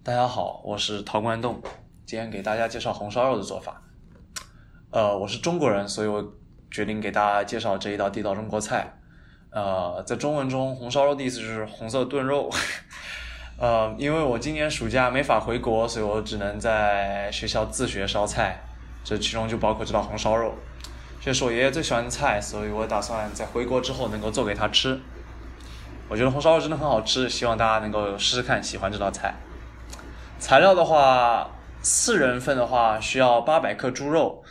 大家好，我是陶关栋，今天给大家介绍红烧肉的做法。我是中国人，所以我决定给大家介绍这一道地道中国菜。在中文中，红烧肉的意思就是红色炖肉。因为我今年暑假没法回国，所以我只能在学校自学烧菜，这其中就包括这道红烧肉。这是我爷爷最喜欢的菜，所以我打算在回国之后能够做给他吃。我觉得红烧肉真的很好吃，希望大家能够试试看，喜欢这道菜。材料的话，4人份的话需要800克猪肉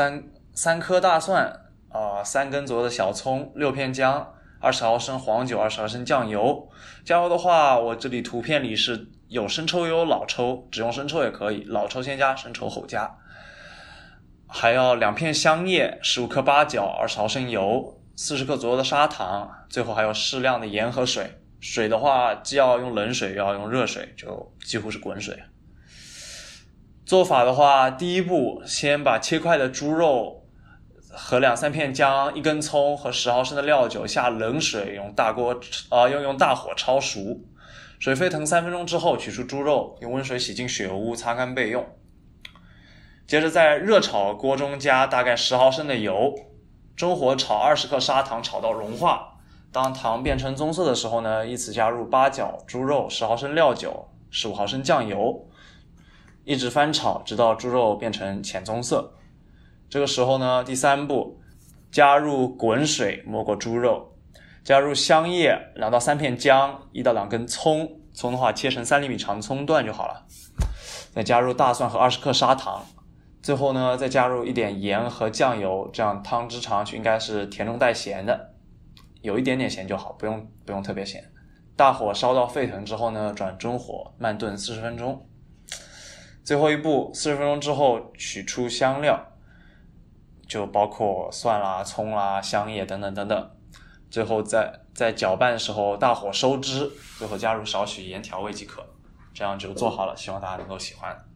，3颗大蒜，3根左右的小葱，6片姜，20毫升黄酒，20毫升酱油。酱油的话，我这里图片里是有生抽也有老抽，只用生抽也可以，老抽先加，生抽后加。还要2片香叶，15克八角，20毫升油，40克左右的砂糖，最后还有适量的盐和水。水的话，既要用冷水，又要用热水，就几乎是滚水。做法的话，第一步，先把切块的猪肉和2-3片姜、1根葱和10毫升的料酒下冷水，用大火焯熟。水沸腾3分钟之后，取出猪肉，用温水洗净血污，擦干备用。接着在热炒锅中加大概10毫升的油，中火炒20克砂糖，炒到融化。当糖变成棕色的时候呢，依次加入八角、猪肉、10毫升料酒、15毫升酱油，一直翻炒直到猪肉变成浅棕色。这个时候呢，第3步，加入滚水没过猪肉，加入香叶2到3片姜，1到2根葱，葱的话切成3厘米长的葱段就好了。再加入大蒜和20克砂糖，最后呢再加入一点盐和酱油，这样汤汁尝上去应该是甜中带咸的。有一点点咸就好，不用特别咸。大火烧到沸腾之后呢，转中火慢炖40分钟。最后一步，40分钟之后取出香料，就包括蒜啦、葱啦、香叶等等等等。最后在搅拌的时候大火收汁，最后加入少许盐调味即可。这样就做好了，希望大家能够喜欢。